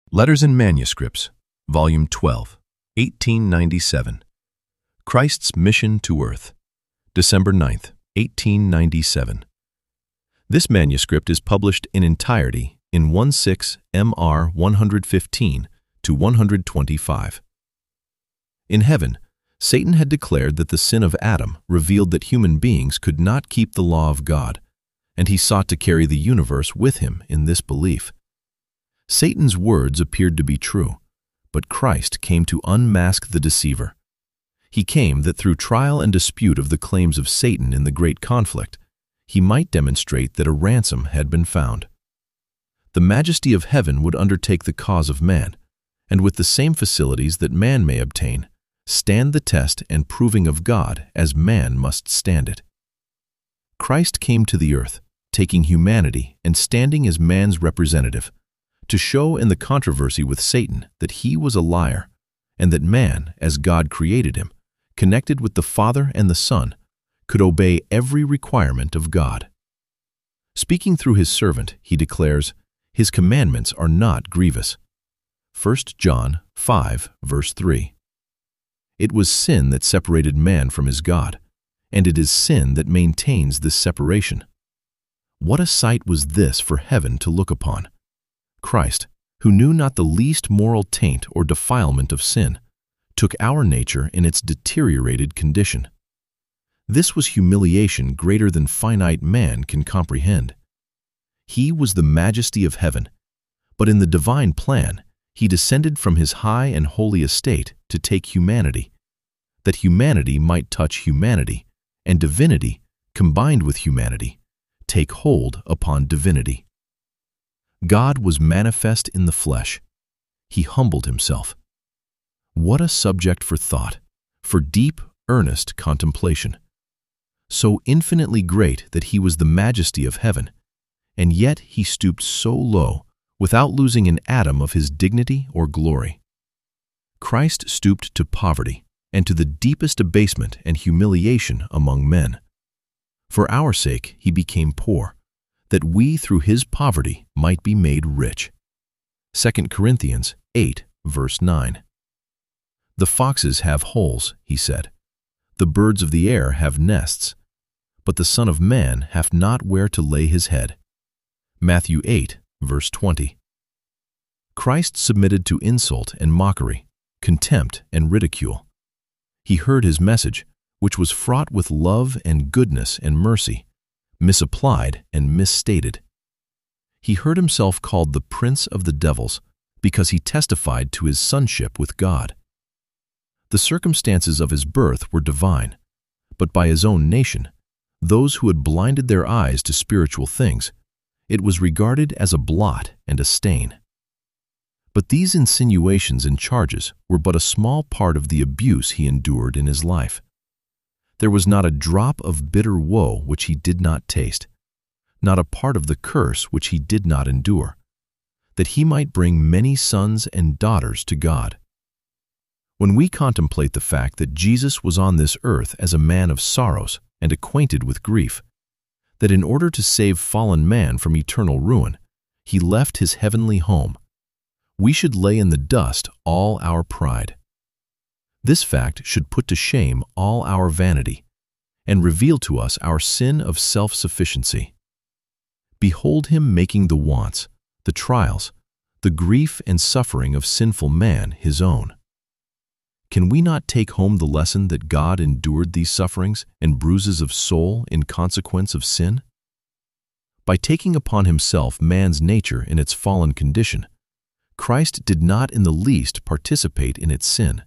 Letters and Manuscripts, Volume 12, 1897. Christ's Mission to Earth, December 9th, 1897. This manuscript is published in entirety in 16 MR 115 to 125. In heaven, Satan had declared that the sin of Adam revealed that human beings could not keep the law of God, and he sought to carry the universe with him in this belief. Satan's words appeared to be true, but Christ came to unmask the deceiver. He came that through trial and dispute of the claims of Satan in the great conflict, he might demonstrate that a ransom had been found. The majesty of heaven would undertake the cause of man, and with the same facilities that man may obtain, stand the test and proving of God as man must stand it. Christ came to the earth, taking humanity and standing as man's representative, to show in the controversy with Satan that he was a liar, and that man, as God created him, connected with the Father and the Son, could obey every requirement of God. Speaking through his servant, he declares, "His commandments are not grievous." 1 John 5, verse 3. It was sin that separated man from his God, and it is sin that maintains this separation. What a sight was this for heaven to look upon! Christ, who knew not the least moral taint or defilement of sin, took our nature in its deteriorated condition. This was humiliation greater than finite man can comprehend. He was the majesty of heaven, but in the divine plan, he descended from his high and holy estate to take humanity, that humanity might touch humanity, and divinity, combined with humanity, take hold upon divinity. God was manifest in the flesh. He humbled himself. What a subject for thought, for deep, earnest contemplation. So infinitely great that he was the majesty of heaven, and yet he stooped so low without losing an atom of his dignity or glory. Christ stooped to poverty and to the deepest abasement and humiliation among men. For our sake he became poor, that we through his poverty might be made rich. 2 Corinthians 8, verse 9. The foxes have holes, he said. The birds of the air have nests, but the Son of Man hath not where to lay his head. Matthew 8, verse 20. Christ submitted to insult and mockery, contempt and ridicule. He heard his message, which was fraught with love and goodness and mercy, misapplied and misstated. He heard himself called the Prince of the Devils because he testified to his sonship with God. The circumstances of his birth were divine, but by his own nation, those who had blinded their eyes to spiritual things, it was regarded as a blot and a stain. But these insinuations and charges were but a small part of the abuse he endured in his life. There was not a drop of bitter woe which he did not taste, not a part of the curse which he did not endure, that he might bring many sons and daughters to God. When we contemplate the fact that Jesus was on this earth as a man of sorrows and acquainted with grief, that in order to save fallen man from eternal ruin, he left his heavenly home, we should lay in the dust all our pride. This fact should put to shame all our vanity and reveal to us our sin of self-sufficiency. Behold him making the wants, the trials, the grief and suffering of sinful man his own. Can we not take home the lesson that God endured these sufferings and bruises of soul in consequence of sin? By taking upon himself man's nature in its fallen condition, Christ did not in the least participate in its sin.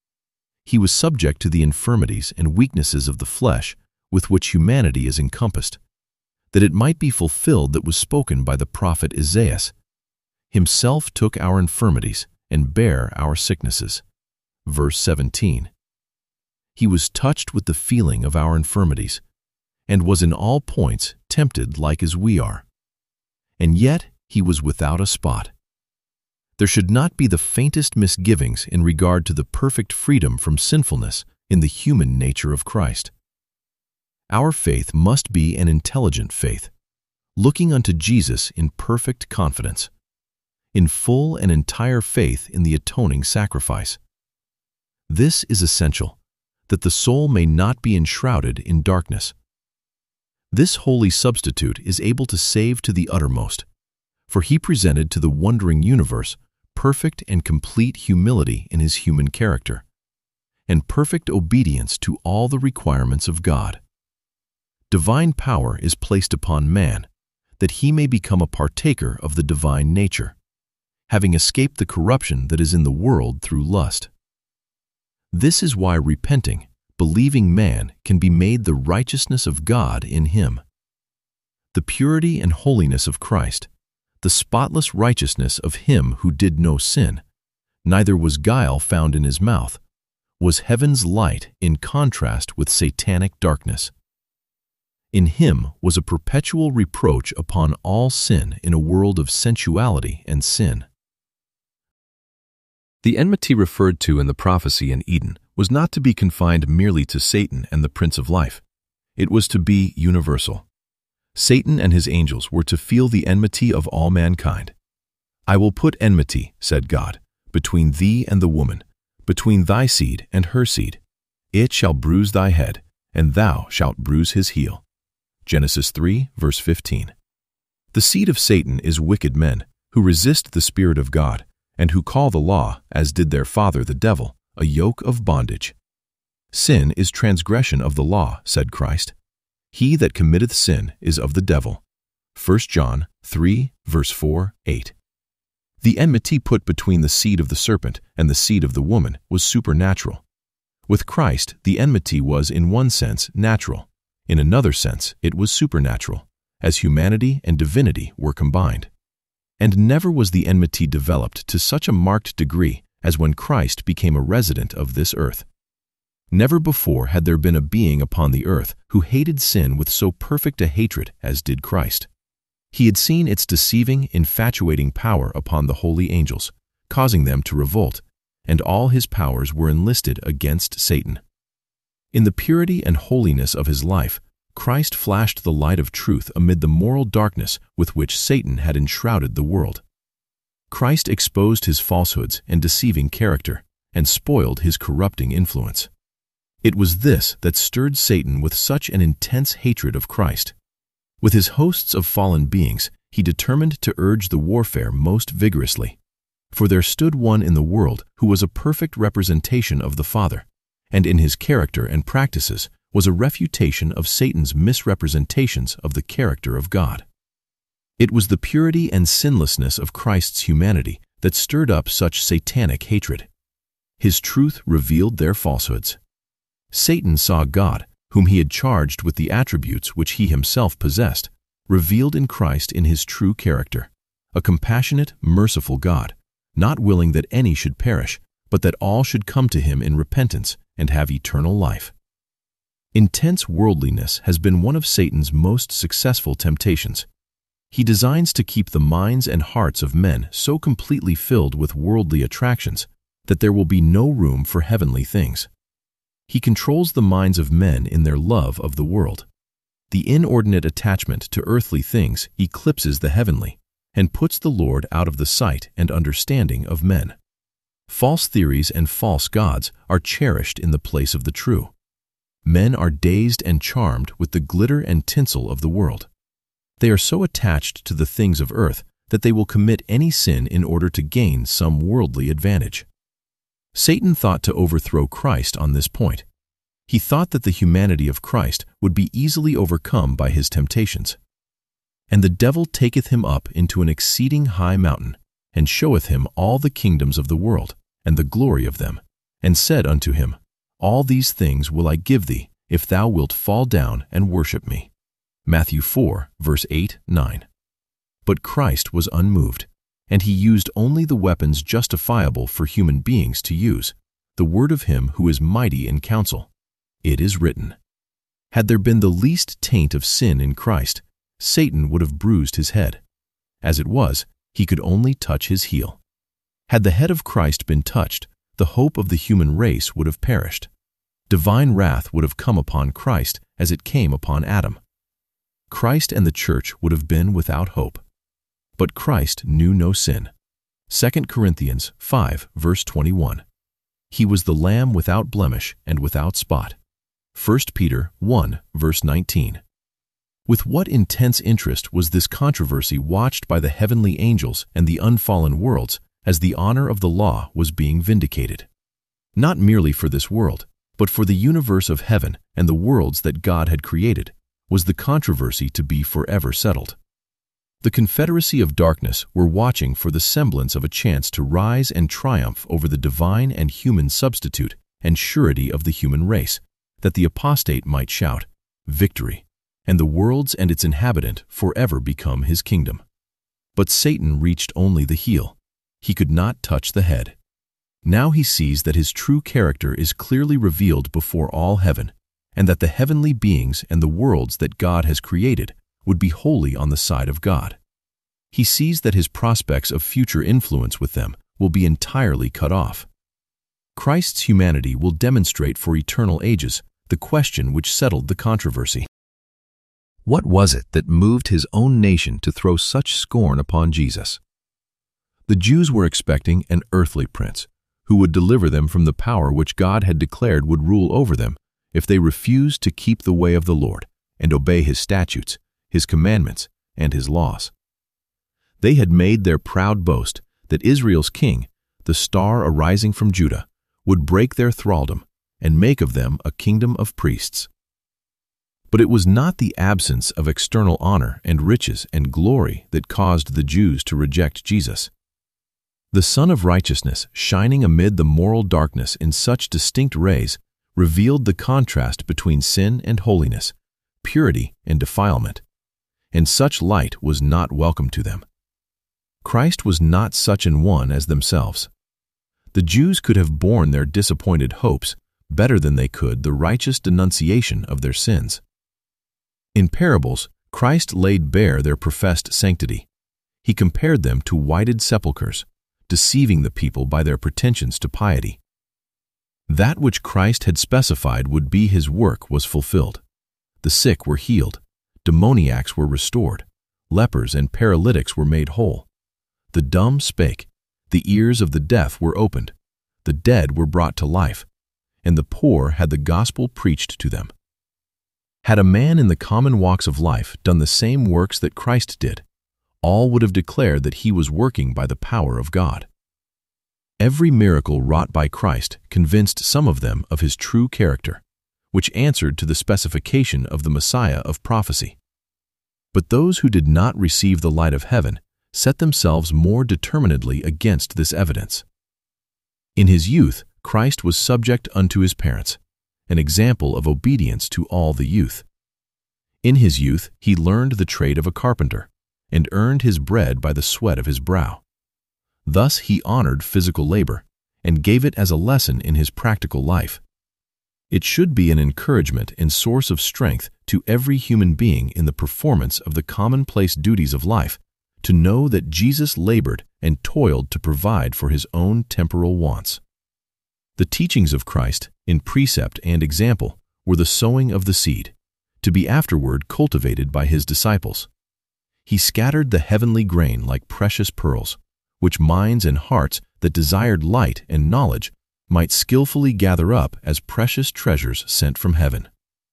He was subject to the infirmities and weaknesses of the flesh with which humanity is encompassed, that it might be fulfilled that was spoken by the prophet Isaiah. Himself took our infirmities and bare our sicknesses. Verse 17. He was touched with the feeling of our infirmities, and was in all points tempted like as we are. And yet he was without a spot. There should not be the faintest misgivings in regard to the perfect freedom from sinfulness in the human nature of Christ. Our faith must be an intelligent faith, looking unto Jesus in perfect confidence. in full and entire faith in the atoning sacrifice. This is essential, that the soul may not be enshrouded in darkness. This holy substitute is able to save to the uttermost, for he presented to the wondering universe perfect and complete humility in his human character, and perfect obedience to all the requirements of God. Divine power is placed upon man, that he may become a partaker of the divine nature, having escaped the corruption that is in the world through lust. This is why repenting, believing man can be made the righteousness of God in him. The purity and holiness of Christ, the spotless righteousness of him who did no sin, neither was guile found in his mouth, was heaven's light in contrast with satanic darkness. In him was a perpetual reproach upon all sin in a world of sensuality and sin. The enmity referred to in the prophecy in Eden was not to be confined merely to Satan and the Prince of Life. It was to be universal. Satan and his angels were to feel the enmity of all mankind. "I will put enmity," said God, "between thee and the woman, between thy seed and her seed. It shall bruise thy head, and thou shalt bruise his heel." Genesis 3, verse 15. The seed of Satan is wicked men who resist the Spirit of God and who call the law, as did their father the devil, a yoke of bondage. Sin is transgression of the law, said Christ. He that committeth sin is of the devil. 1 John 3, verse 4, 8. The enmity put between the seed of the serpent and the seed of the woman was supernatural. With Christ, the enmity was in one sense natural. In another sense, it was supernatural, as humanity and divinity were combined. And never was the enmity developed to such a marked degree as when Christ became a resident of this earth. Never before had there been a being upon the earth who hated sin with so perfect a hatred as did Christ. He had seen its deceiving, infatuating power upon the holy angels, causing them to revolt, and all his powers were enlisted against Satan. In the purity and holiness of his life, Christ flashed the light of truth amid the moral darkness with which Satan had enshrouded the world. Christ exposed his falsehoods and deceiving character, and spoiled his corrupting influence. It was this that stirred Satan with such an intense hatred of Christ. With his hosts of fallen beings, he determined to urge the warfare most vigorously. For there stood one in the world who was a perfect representation of the Father, and in his character and practices was a refutation of Satan's misrepresentations of the character of God. It was the purity and sinlessness of Christ's humanity that stirred up such satanic hatred. His truth revealed their falsehoods. Satan saw God, whom he had charged with the attributes which he himself possessed, revealed in Christ in his true character, a compassionate, merciful God, not willing that any should perish, but that all should come to him in repentance and have eternal life. Intense worldliness has been one of Satan's most successful temptations. He designs to keep the minds and hearts of men so completely filled with worldly attractions that there will be no room for heavenly things. He controls the minds of men in their love of the world. The inordinate attachment to earthly things eclipses the heavenly and puts the Lord out of the sight and understanding of men. False theories and false gods are cherished in the place of the true. Men are dazed and charmed with the glitter and tinsel of the world. They are so attached to the things of earth that they will commit any sin in order to gain some worldly advantage. Satan thought to overthrow Christ on this point. He thought that the humanity of Christ would be easily overcome by his temptations. And the devil taketh him up into an exceeding high mountain, and showeth him all the kingdoms of the world, and the glory of them, and said unto him, All these things will I give thee, if thou wilt fall down and worship me. Matthew 4, verse 8, 9. But Christ was unmoved, and he used only the weapons justifiable for human beings to use, the word of him who is mighty in counsel. It is written. Had there been the least taint of sin in Christ, Satan would have bruised his head. As it was, he could only touch his heel. Had the head of Christ been touched, the hope of the human race would have perished. Divine wrath would have come upon Christ as it came upon Adam. Christ and the church would have been without hope. But Christ knew no sin. 2 Corinthians 5, verse 21. He was the Lamb without blemish and without spot. 1 Peter 1, verse 19. With what intense interest was this controversy watched by the heavenly angels and the unfallen worlds as the honor of the law was being vindicated. Not merely for this world, but for the universe of heaven and the worlds that God had created, was the controversy to be forever settled. The confederacy of darkness were watching for the semblance of a chance to rise and triumph over the divine and human substitute and surety of the human race, that the apostate might shout, "Victory!" and the worlds and its inhabitant forever become his kingdom. But Satan reached only the heel. He could not touch the head. Now he sees that his true character is clearly revealed before all heaven, and that the heavenly beings and the worlds that God has created would be wholly on the side of God. He sees that his prospects of future influence with them will be entirely cut off. Christ's humanity will demonstrate for eternal ages the question which settled the controversy. What was it that moved his own nation to throw such scorn upon Jesus? The Jews were expecting an earthly prince who would deliver them from the power which God had declared would rule over them if they refused to keep the way of the Lord and obey his statutes, his commandments, and his laws. They had made their proud boast that Israel's king, the star arising from Judah, would break their thraldom and make of them a kingdom of priests. But it was not the absence of external honor and riches and glory that caused the Jews to reject Jesus. The Sun of Righteousness, shining amid the moral darkness in such distinct rays, revealed the contrast between sin and holiness, purity and defilement, and such light was not welcome to them. Christ was not such an one as themselves. The Jews could have borne their disappointed hopes better than they could the righteous denunciation of their sins. In parables, Christ laid bare their professed sanctity. He compared them to whited sepulchres, deceiving the people by their pretensions to piety. That which Christ had specified would be his work was fulfilled. The sick were healed, demoniacs were restored, lepers and paralytics were made whole. The dumb spake, the ears of the deaf were opened, the dead were brought to life, and the poor had the gospel preached to them. Had a man in the common walks of life done the same works that Christ did, all would have declared that he was working by the power of God. Every miracle wrought by Christ convinced some of them of his true character, which answered to the specification of the Messiah of prophecy. But those who did not receive the light of heaven set themselves more determinedly against this evidence. In his youth, Christ was subject unto his parents, an example of obedience to all the youth. In his youth, he learned the trade of a carpenter, and earned his bread by the sweat of his brow. Thus he honored physical labor, and gave it as a lesson in his practical life. It should be an encouragement and source of strength to every human being in the performance of the commonplace duties of life to know that Jesus labored and toiled to provide for his own temporal wants. The teachings of Christ, in precept and example, were the sowing of the seed, to be afterward cultivated by his disciples. He scattered the heavenly grain like precious pearls, which minds and hearts that desired light and knowledge might skillfully gather up as precious treasures sent from heaven.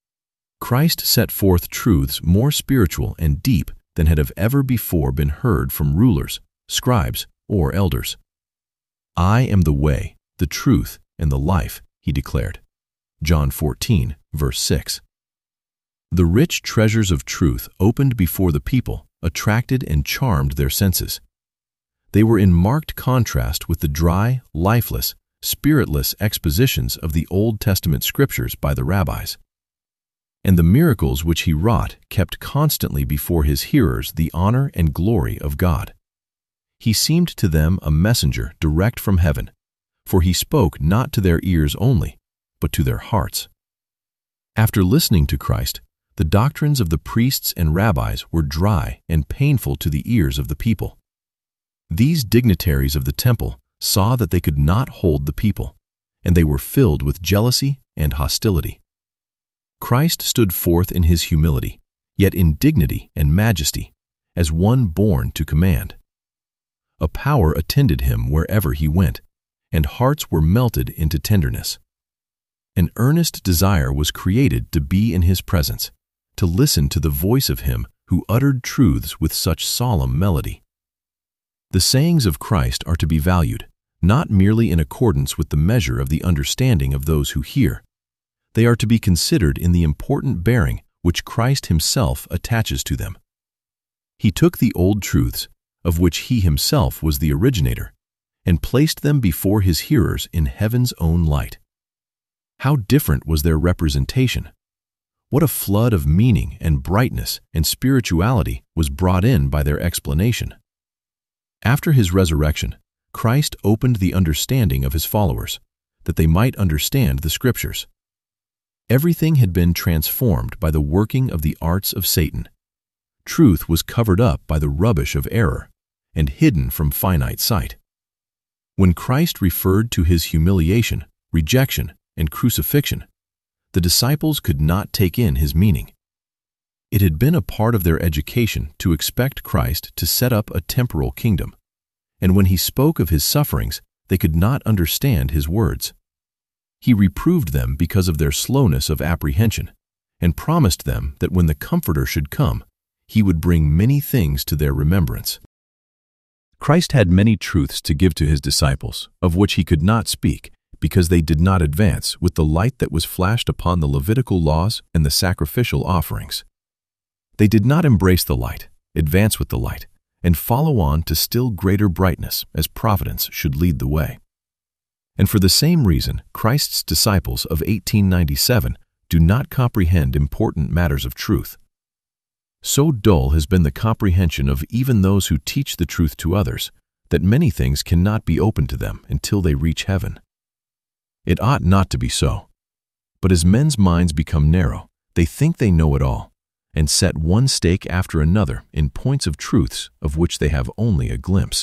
Christ set forth truths more spiritual and deep than had ever before been heard from rulers, scribes, or elders. "I am the way, the truth, and the life," he declared. John 14, verse 6. The rich treasures of truth opened before the people attracted and charmed their senses. They were in marked contrast with the dry, lifeless, spiritless expositions of the Old Testament scriptures by the rabbis. And the miracles which he wrought kept constantly before his hearers the honor and glory of God. He seemed to them a messenger direct from heaven, for he spoke not to their ears only, but to their hearts. After listening to Christ, the doctrines of the priests and rabbis were dry and painful to the ears of the people. These dignitaries of the temple saw that they could not hold the people, and they were filled with jealousy and hostility. Christ stood forth in his humility, yet in dignity and majesty, as one born to command. a power attended him wherever he went, and hearts were melted into tenderness. An earnest desire was created to be in his presence, to listen to the voice of him who uttered truths with such solemn melody. The sayings of Christ are to be valued, not merely in accordance with the measure of the understanding of those who hear. They are to be considered in the important bearing which Christ himself attaches to them. He took the old truths, of which he himself was the originator, and placed them before his hearers in heaven's own light. How different was their representation! What a flood of meaning and brightness and spirituality was brought in by their explanation! After his resurrection, Christ opened the understanding of his followers, that they might understand the Scriptures. Everything had been transformed by the working of the arts of Satan. Truth was covered up by the rubbish of error and hidden from finite sight. When Christ referred to his humiliation, rejection, and crucifixion, the disciples could not take in his meaning. It had been a part of their education to expect Christ to set up a temporal kingdom, and when he spoke of his sufferings, they could not understand his words. He reproved them because of their slowness of apprehension, and promised them that when the Comforter should come, he would bring many things to their remembrance. Christ had many truths to give to his disciples, of which he could not speak, because they did not advance with the light that was flashed upon the Levitical laws and the sacrificial offerings. They did not embrace the light, advance with the light, and follow on to still greater brightness as providence should lead the way. And for the same reason, Christ's disciples of 1897 do not comprehend important matters of truth. So dull has been the comprehension of even those who teach the truth to others, that many things cannot be opened to them until they reach heaven. It ought not to be so. But as men's minds become narrow, they think they know it all, and set one stake after another in points of truths of which they have only a glimpse.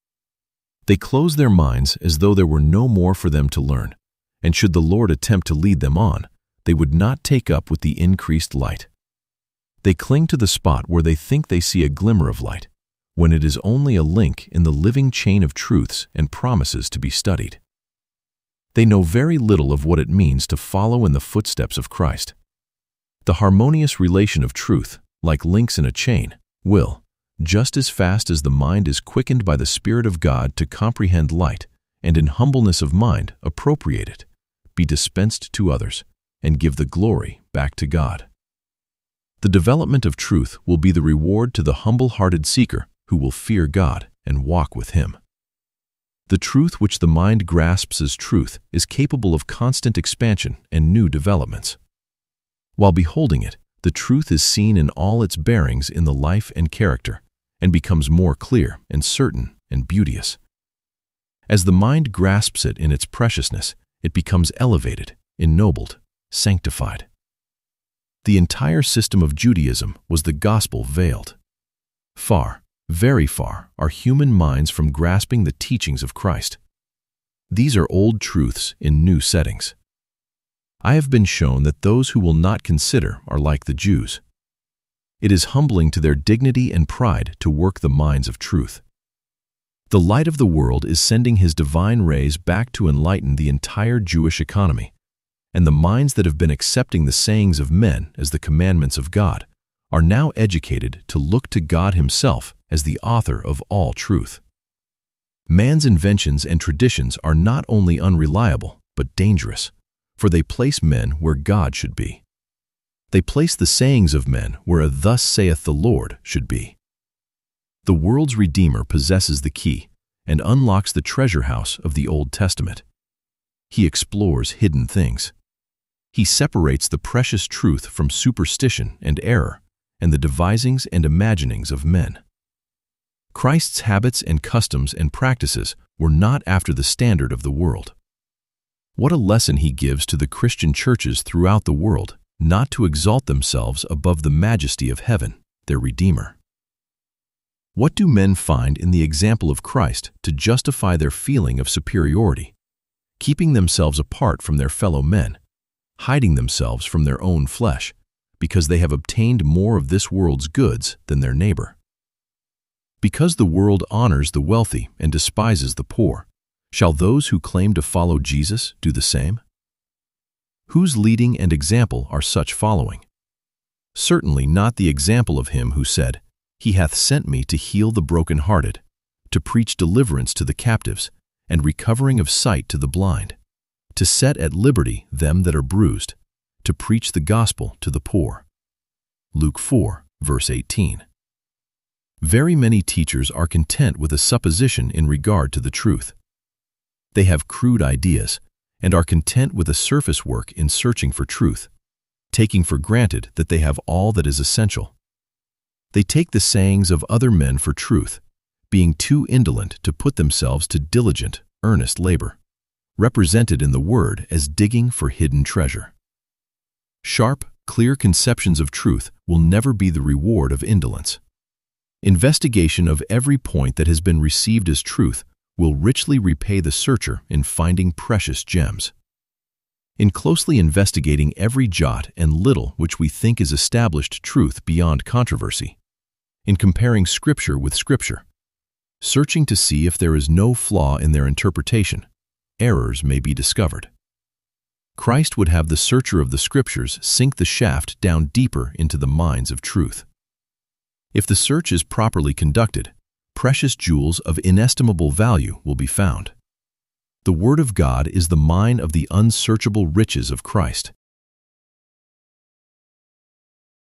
They close their minds as though there were no more for them to learn, and should the Lord attempt to lead them on, they would not take up with the increased light. They cling to the spot where they think they see a glimmer of light, when it is only a link in the living chain of truths and promises to be studied. They know very little of what it means to follow in the footsteps of Christ. The harmonious relation of truth, like links in a chain, will, just as fast as the mind is quickened by the Spirit of God to comprehend light, and in humbleness of mind appropriate it, be dispensed to others, and give the glory back to God. The development of truth will be the reward to the humble-hearted seeker who will fear God and walk with him. The truth which the mind grasps as truth is capable of constant expansion and new developments. While beholding it, the truth is seen in all its bearings in the life and character, and becomes more clear and certain and beauteous. As the mind grasps it in its preciousness, it becomes elevated, ennobled, sanctified. The entire system of Judaism was the gospel veiled. Far, very far, are human minds from grasping the teachings of Christ. These are old truths in new settings. I have been shown that those who will not consider are like the Jews. It is humbling to their dignity and pride to work the mines of truth. The light of the world is sending his divine rays back to enlighten the entire Jewish economy, and the minds that have been accepting the sayings of men as the commandments of God are now educated to look to God himself as the author of all truth. Man's inventions and traditions are not only unreliable, but dangerous, for they place men where God should be. They place the sayings of men where a "Thus saith the Lord" should be. The world's Redeemer possesses the key and unlocks the treasure house of the Old Testament. He explores hidden things. He separates the precious truth from superstition and error and the devisings and imaginings of men. Christ's habits and customs and practices were not after the standard of the world. What a lesson he gives to the Christian churches throughout the world not to exalt themselves above the majesty of heaven, their Redeemer. What do men find in the example of Christ to justify their feeling of superiority, keeping themselves apart from their fellow men, hiding themselves from their own flesh, because they have obtained more of this world's goods than their neighbor? Because the world honors the wealthy and despises the poor, shall those who claim to follow Jesus do the same? Whose leading and example are such following? Certainly not the example of him who said, "He hath sent me to heal the brokenhearted, to preach deliverance to the captives, and recovering of sight to the blind, to set at liberty them that are bruised, to preach the gospel to the poor." Luke 4, verse 18. Very many teachers are content with a supposition in regard to the truth. They have crude ideas and are content with a surface work in searching for truth, taking for granted that they have all that is essential. They take the sayings of other men for truth, being too indolent to put themselves to diligent, earnest labor, represented in the Word as digging for hidden treasure. Sharp, clear conceptions of truth will never be the reward of indolence. Investigation of every point that has been received as truth will richly repay the searcher in finding precious gems. In closely investigating every jot and little which we think is established truth beyond controversy, in comparing Scripture with Scripture, searching to see if there is no flaw in their interpretation, errors may be discovered. Christ would have the searcher of the Scriptures sink the shaft down deeper into the mines of truth. If the search is properly conducted, precious jewels of inestimable value will be found. The Word of God is the mine of the unsearchable riches of Christ.